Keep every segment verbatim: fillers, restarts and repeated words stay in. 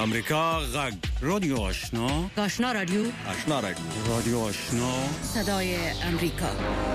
امریکا غږ رادیو آشنا آشنا رادیو آشنا رادیو رادیو آشنا صدای امریکا.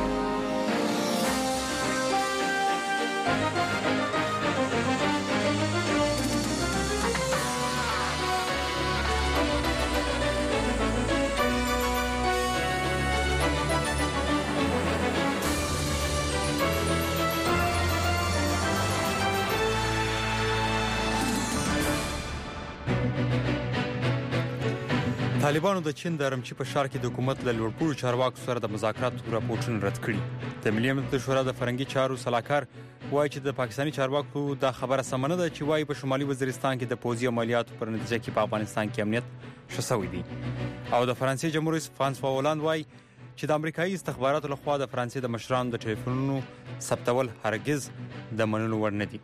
طالبانو د چین د ارمچی په ښار کې د حکومت له لوړپوړو چارواکو سره د مذاکراتو راپورټونه رد کړي. د ملي امنیت شورا د فرنګي چارو سلاکار وایي چې د پاکستاني چارواکو د خبره سمنه ده چې وایي په شمالي وزیرستان کې د پوځي عملیاتو پر نتیجه کې په افغانستان کې امنیت شسوي دي. او د فرانسې جمهور رئیس فرانسوا هولند وایي چې د امریکایي استخباراتو لخوا د فرانسې د مشرانو د ټلیفونونو ثبتول هرگز د منلو وړ نه دي.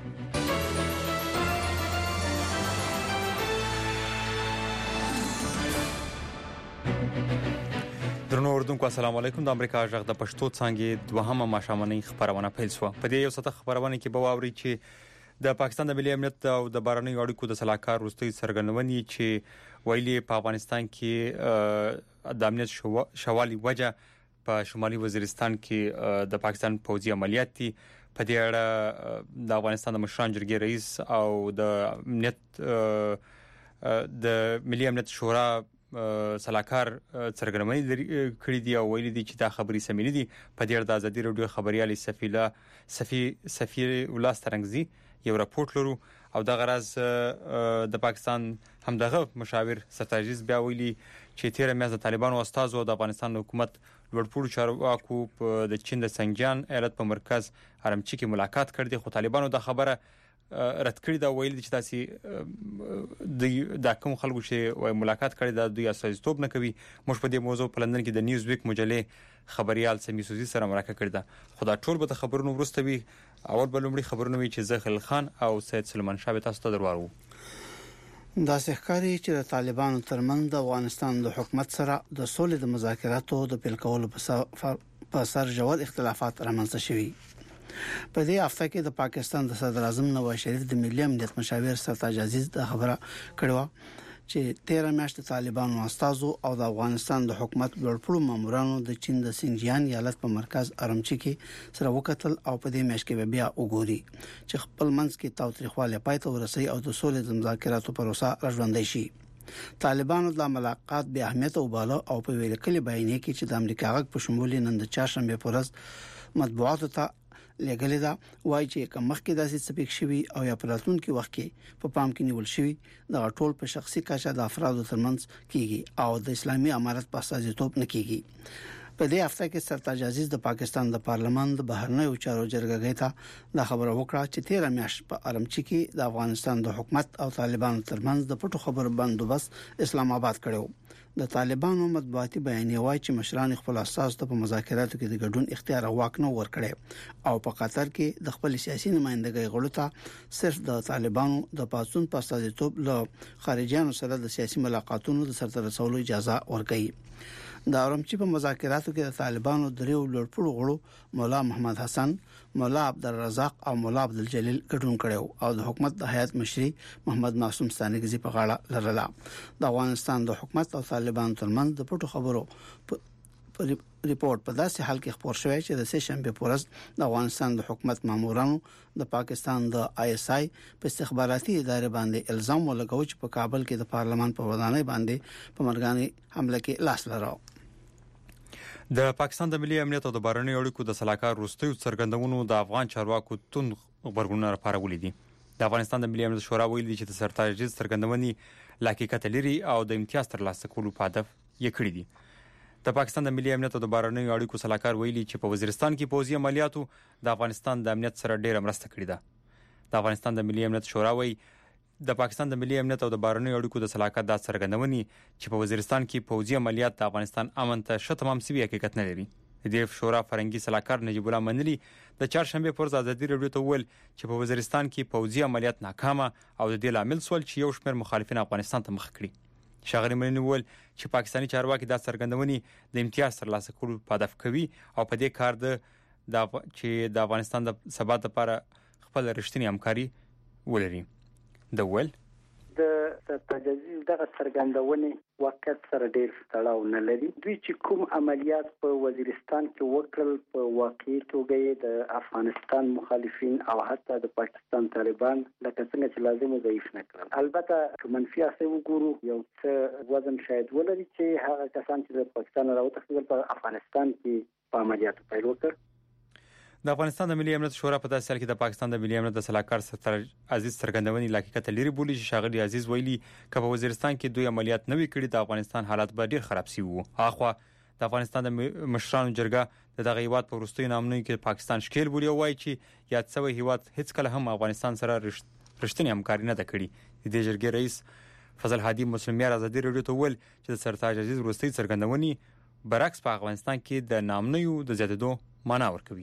درنو اردوونکو السلام علیکم. د امریکا غږ د پښتو څانګې دوهمه ماښامنۍ خبرونه پیل شوه. په دې یو ساعت خبرونه کې به واوري چې د پاکستان د ملي امنیت او د بهرنیو اړیکو د سلاکار وروستي څرګندونې چې ویلي په افغانستان کې د امنیت شوالي وجه په شمالي وزیرستان کې د پاکستان پوځي عملیات دي. په دې اړه د افغانستان د مشران جرګې رئیس او د امنیت د ملي امنیت شورا سلاکار څرګندونې کړې دي او ویلي دي چې دا خبري سمې دي. په دې اړه د ازادي رادیو خبريال سفیلا سفی سفیر ولاس ترنګزي یو راپورټ لرو او د غرض د پاکستان همدغه مشاور ستراتیژیست بیا ویلي چې تیر میاشت د طالبانو استاد او د افغانستان حکومت لوړپوړو چارواکو په د چین د سنجان ایالت په مرکز ارمچی کې ملاقات کړی، خو طالبانو د خبره رد کړی دا ویل دي چې تاسو د د کوم خلکو چې ملاقات کړی دا دوی اساسیتوب نه کوي. موږ په دې موضوع په لندن کې د نیوز ویک مجلې خبريال سمي سوزي سره مرکه کړې ده. خو دا ټول به خبرونو ورسته وي. اول به لومړی خبرونه وي چې زخل خان او سید سلمان شاه تاسو ته دروارو. دا ښکاري چې د طالبانو ترمنځ د افغانستان د حکومت سره د سولې د مذاکراتو د پیل کولو په سر جوړ اختلافات رامنځته شوي. په دې هفته کې د پاکستان د صدر اعظم نواز شریف د ملي امنیت مشاور سرتاج عزیز د خبره کړو چې تیر میاشت طالبانو استازو او د افغانستان د حکومت لوړپوړو مامورانو د چین د سنجیان ایالت په مرکز ارمچی کې سره وکتل او په دې میاشت کې بیا وګوري چې خپل منځ کې تاوتریخواله پای ته ورسي او د سولې د مذاکراتو پروسه راځوندې شي. طالبانو د ملاقات به اهمیت او بالا او په ویل کلی بیانیه کې چې د امریکا غږ په شمول نن د چهارشنبه په ورځ مطبوعاتو ته لګلې دا وایي چې کوم مخکې داسې سپیک شوی او یا پراتون کې وخت کې په پام کې نیول شوی د ټول په شخصي کچه د افرادو ترمنځ کیږي او د اسلامي امارت په اساسیتوب نه کیږي. په دې هفته کې سرتاج عزیز د پاکستان د پارلمان د بهرنیو چارو جرګې ته د خبرو وکړه چې تیر میاشت په ارمچی کې د افغانستان د حکومت او طالبانو ترمنځ د پټو خبرو بندوبست اسلام آباد کړو. د طالبانو مطبوعاتي بیانیه وايي چې مشران خپل اساس ته په مذاکراتو کې د ګډون اختیار او واک نه ورکړي او په قطر کې د خپل سیاسي نمائندګۍ غړو ته صرف د طالبانو د پاسون په اساسیتوب له خارجيانو سره د سیاسي ملاقاتونو د سرته رسولو اجازه ورکړي. د ارمچی په مذاکراتو کې د طالبانو دریو لوړپوړو غړو مولا محمد حسن، مولا عبدالرزاق او مولا عبدالجلیل ګډون کړو او د حکومت د هیئت مشري محمد معصوم ستانګزي په غاړه لرله. د افغانستان د حکومت او طالبانو ترمنځ د پټو خبرو ریپورت په داسې حال کې خبر شوی چې د سه شنبه په ورځ د افغانستان د حکومت مامورانو د پاکستان د آی اس آی په استخباراتي ادارې باندې الزام ولګاوه چې په کابل کې د پارلمان په ودانۍ باندې په مرګاني حمله کې لاس لرو. د پاکستان د ملي امنیت او د بهرنیو اړیکو د سلاکار وروستي څرګندونو د افغان چارواکو تون خبرونه راپارولې دي. د افغانستان د ملي امنیت شورا ویلي چې د سرتاج عزیز څرګندونې لاکیکت لري او د امتیاز ترلاسه کولو په هدف یې کړې دي. د پاکستان د ملي امنیت او د بهرنیو اړیکو سلاکار ویلي چې په وزیرستان کې پوځي عملیاتو د افغانستان د امنیت سره ډېره مرسته کړې ده. د افغانستان د ملي امنیت شورا وایي د پاکستان د ملي امنیت او د بهرنیو اړیکو د سلاکار د څرګندونې چې په وزیرستان کې پوځي عملیات د افغانستان امن ته ش تمام سوي حقیقت نه لري. د دې شورا فرنګي سلاکار نجیب الله منلی د چهارشنبه پر ورځ ازادي رادیو ته ویل چې په وزیرستان کې پوځي عملیات ناکامه او د دې لامل سول چې یو شمېر مخالفین افغانستان ته مخ کړي. شاغلی منلی ویل چې پاکستاني چارواکي دا څرګندونې د امتیاز ترلاسه کولو په هدف کوي او په دې کار د چې د افغانستان د ثبات لپاره خپل رښتینی همکاري ولري. د ویل د ستراتیژي دغه څرګندونې واقعیت سره ډېر تړاو نه لري. دوی چې کوم عملیات په وزیرستان کې وکړل په واقعي توګه د افغانستان مخالفین او حتی د پاکستان طالبان لکه څنګه چې لازم ضعیف نه کړل. البته که منفي اثر وګورو یو څه وزن شاید ولري چې هغه کسان چې د پاکستان راوتښتېدل په افغانستان کې په عملیاتو پیل وکړ. د افغانستان د ملي امنیت شورا په داسې حال کې د پاکستان د ملي امنیت د سلاکار ستر عزیز څرګندونې لاکیکت لري بولی چې شاغلي عزیز ویلي که په وزیرستان کې دوی عملیات نه وی کړي د افغانستان حالات به ډیر خراب شي وو. اخوا د افغانستان د مشرانو جرګه د دغه هیواد په وروستیو نامونو کې پاکستان شکیل بولی وایي چې یاد څوی هیواد هیڅ کله هم افغانستان سره رښتینی همکاري نه ده کړې. د دې جرګې رئیس فضل هادي مسلمیار ازادي رادیو ته ویل چې د سرتاج عزیز وروستي څرګندونې برعکس په افغانستان کې د نامنیو د زیاتېدو معنا ورکوي.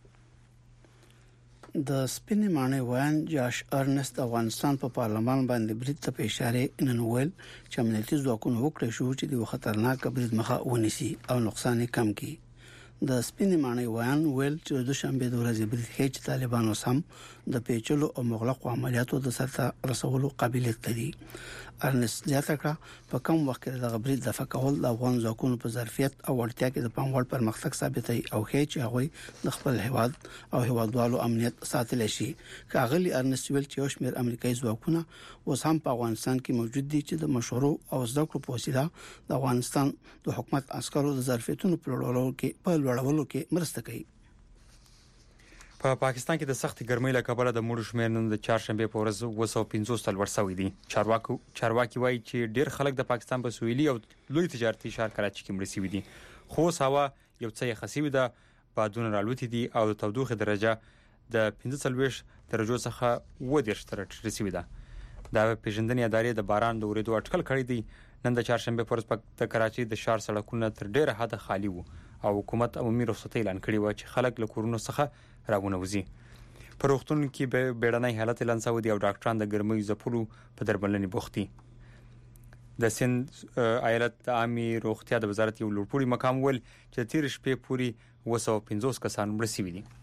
د سپینې معنی وایان جاش ارنست افغانستان په پارلمان باندې برید ته په اشاره نن ویل چې امنیتي ځواکونه وکړي شو چې د خطرناک برید مخه ونیسي او نقصان کم کړي. د سپینې معنی وایان ویل چې د شنبه د ورځې برید هیڅ طالبانو سم د پیچلو او مغلق عملیاتو د سرته رسولو قابلیت لري. ارنست زیاته کړه په کوم وخت کې د برید د فکول د افغان ځواکونو په ظرفیت او وړتیا کې د پاموړ پرمختګ ثابتوي او هیڅ هغه د خپل هیواد او هیوادوالو امنیت ساتل شي. کاغلی ارنست ویل چې یو شمېر امریکایي ځواکونه اوس هم په افغانستان کې موجود دي چې د مشورو او زده کړو په وسیله د افغانستان د حکومت عسکرو د ظرفیتونو په لوړولو کې په لوړولو کې مرسته کوي. په پاکستان کې د سختي ګرمۍ له کبله د مړو شمېر نن د چهارشنبه په ورځ دوه سوه پنځوس تل ورسوي دي. چارواکو چارواکي وایي چې ډېر خلک د پاکستان په سویلي او لوی تجارتي ښار کراچي کې مړ شوي دي. خو هوا یو څه یې خسیوي ده، بادونه رالوتي دي او د تودوخې درجه د پنځه څلوېښت درجو څخه اووه دېرش ته رسیدلې ده. د پیژندنې ادارې د باران د اورېدو اټکل کړی دی. نن د چهارشنبه په ورځ د کراچي د ښار سړکونه تر ډېره حده خالي وو او حکومت عمومي رخصتۍ اعلان کړې و چې خلک له کورونو څخه راونه وځي. په روغتون کې به بیړنۍ حالت اعلان شوی دی او ډاکټران د ګرمۍ ځپلو په درملنې بوخت دي. د سند ایالت د عامي روغتیا د وزارت یو لوړپوړي مقام ول چې تیر شپې پوري دوه سوه پنځوس کسان مړ شوي دي.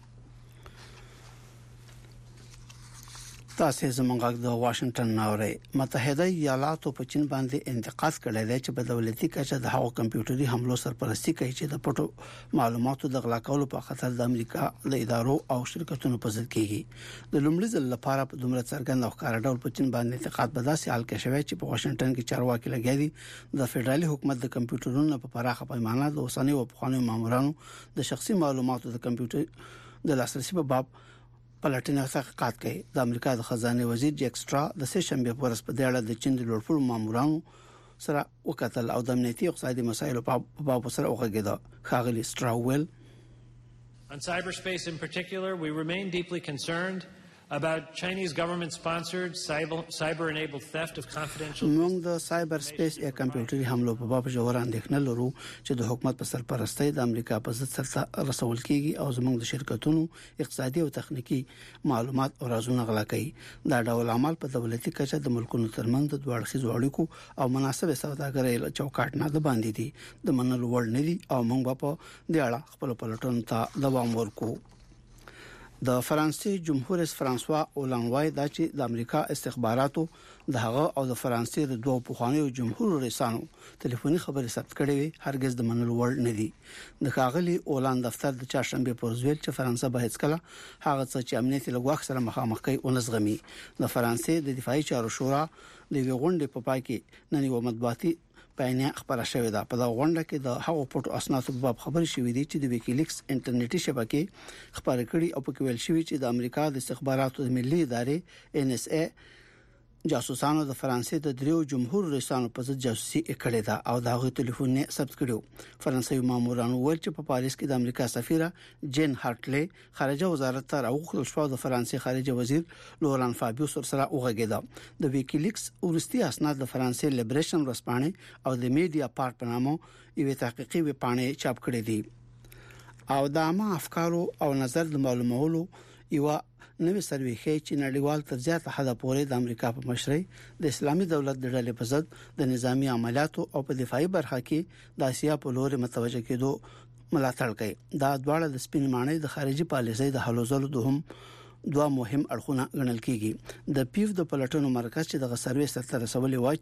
تاسو زمونږ د واشنگټن ناوړې متحده ایالاتو په چین باندې انتقاد کړی دی چې په دولتي کچه د هغو کمپیوټري حملو سرپرستی کوي چې د پټو معلوماتو د غلا کولو په خاطر د امریکا د ادارو او شرکتونو په ضد کېږي. د لومړي ځل لپاره په دومره څرګند او ښکار ډول په چین باندې انتقاد په داسې حال کې شوی چې په واشنگټن کې چارواکي لګیا دي د فدرالي حکومت د کمپیوټرونو په پراخه پیمانه د اوسنۍ او پخوانیو مامورانو د شخصي معلوماتو د کمپیوټر د لاسرسي په باب پلټنه تحقیقات کوي. د امریکا د خزانه وزیر جیک سټرا د سه شنبه په ورځ په دې اړه د چین د لوړپوړو مامورانو سره وکتل او د امنیتي او اقتصادي مسایلو په باب سره وغږیده. خاغلی سټرا ویل On cyberspace in particular, we remain deeply concerned about Chinese government-sponsored cyber-enabled theft of confidential. موږ د سایبر سپیس یا کمپیوټري حملو په باب ژور اندېښنه لرو چې د حکومت په سرپرستۍ د امریکا په ضد سره رسول کیږي او زموږ د شرکتونو اقتصادي او تخنیکی معلومات او رازونه غلا کوي. دا ډول عمل په دولتي کچه د ملکونو ترمنځ د دوه اړخیزو اړیکو او مناسبه سوداګرۍ چوکاټ نه د باندې دي د منلو وړ نه دي او موږ په دې اړه خپل پلټون ته دوام ورکو. د فرانسې جمهور رئیس فرانسوا اولان وای دا چې د امریکا استخباراتو د هغه او د فرانسې د دوه پوخانیو جمهور رئیسانو ټلیفوني خبرې ثبت کړې وي هرگز د منلو وړ نه دي. د خاغلی اولان دفتر د چهارشنبه په ورځ ویل چې فرانسه به هیڅ کله هغه څه چې امنیتي لګواخ سره مخامخ کوي ونزغمي. د فرانسې د دفاعي چارو شورا د ویغونډې په پای کې نن یو مطبوعاتي بیانیه خبره شوې ده. په دا غونډه کې د هغو پټو اسنادو په باب خبرې شوې دي چې د ویکیلیکس انټرنیټي شبکې خبرې کړي او په کې ویل شوی چې د امریکا د استخباراتو د ملي ادارې ان اس ای جاسوسانو د فرانسې د دریو جمهور رئیسانو په ضد جاسوسي کړې ده او دا غو ټلیفون نه ثبت کړو. فرانسوي مامورانو ویل چې په پاریس کې د امریکا سفیره جین هارټلي خارجه وزارت ته راوغل شو د فرانسې خارجه وزیر لوران فابیوس سره وغږیده. د ویکیلیکس ورستي اسناد د فرانسې لیبریشن ورسپانه او د میډیا پارت په نامه یو تحقیقي وپاڼه چاپ کړې دي او د عامه افکارو او نظر د معلومولو یو نوې سروې ښیي چې نړیوال تر زیاته حده پورې د امریکا په مشرۍ د اسلامي دولت د ډلې په ضد د نظامی عملیاتو او په دفاعي برخه کې د اسیا په لور متوجه کېدو ملاتړ کوي. دا دواړه د سپین معنی د خارجي پالیسۍ د حلو زلو دوهم دوه مهم اړخونه ګڼل کیږي. د پیو د پلټنو مرکز چې د سروې سره رسولې و